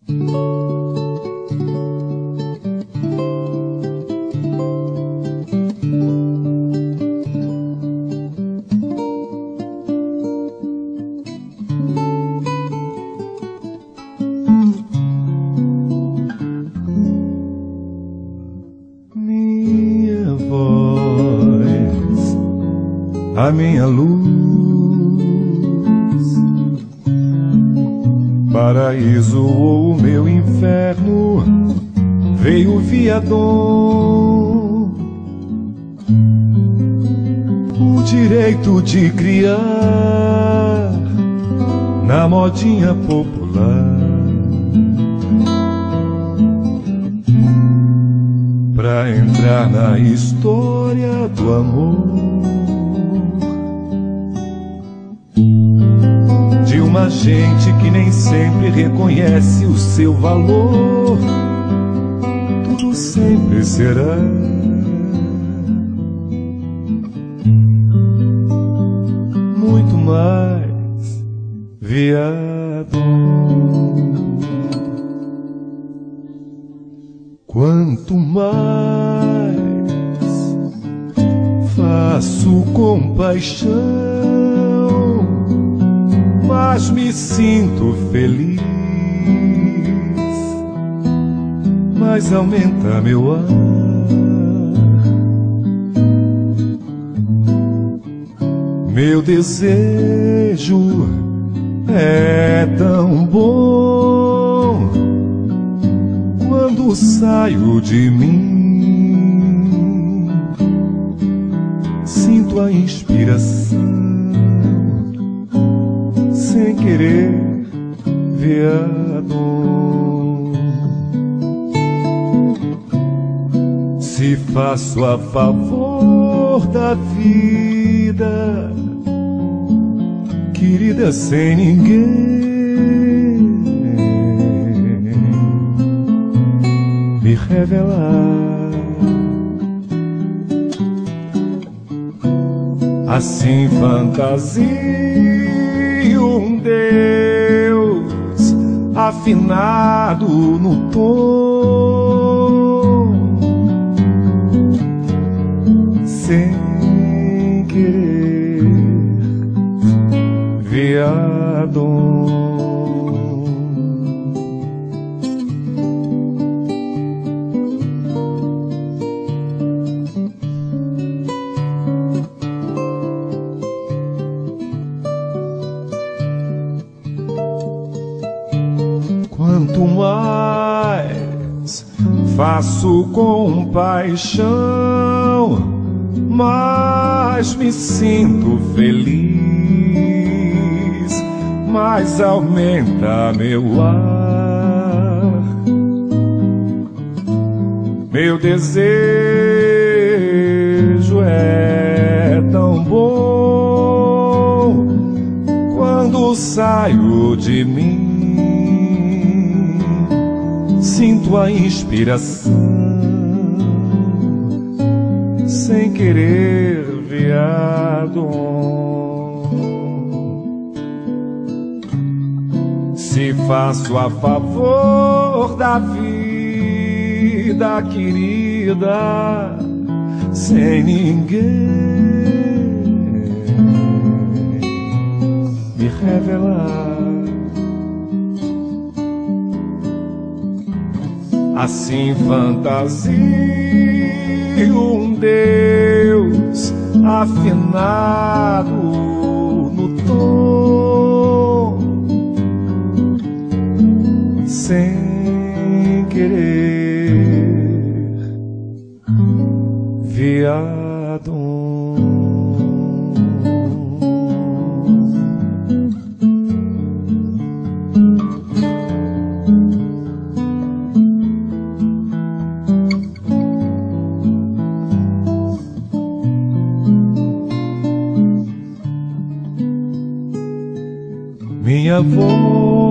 Minha voz, a minha luz, paraíso ou o meu inferno, veio via dom. O direito de criar na modinha popular, pra entrar na história do amor de uma gente que nem sempre reconhece o seu valor. Tudo sempre será muito mais viado. Quanto mais faço compaixão, mais me sinto feliz, mais aumenta meu ar. Meu desejo é tão bom quando saio de mim, sinto a inspiração sem querer, viado. Se faço a favor da vida, querida, sem ninguém me revelar, assim fantasio um Deus afinado no tom, sem querer, viado. Quanto mais faço compaixão, mais me sinto feliz, mais aumenta meu ar. Meu desejo é tão bom quando saio de mim, sinto a inspiração sem querer, viado. Se faço a favor da vida, querida, sem ninguém me revelar, assim fantasio um Deus afinado no tom, sem querer, viado. Minha voz,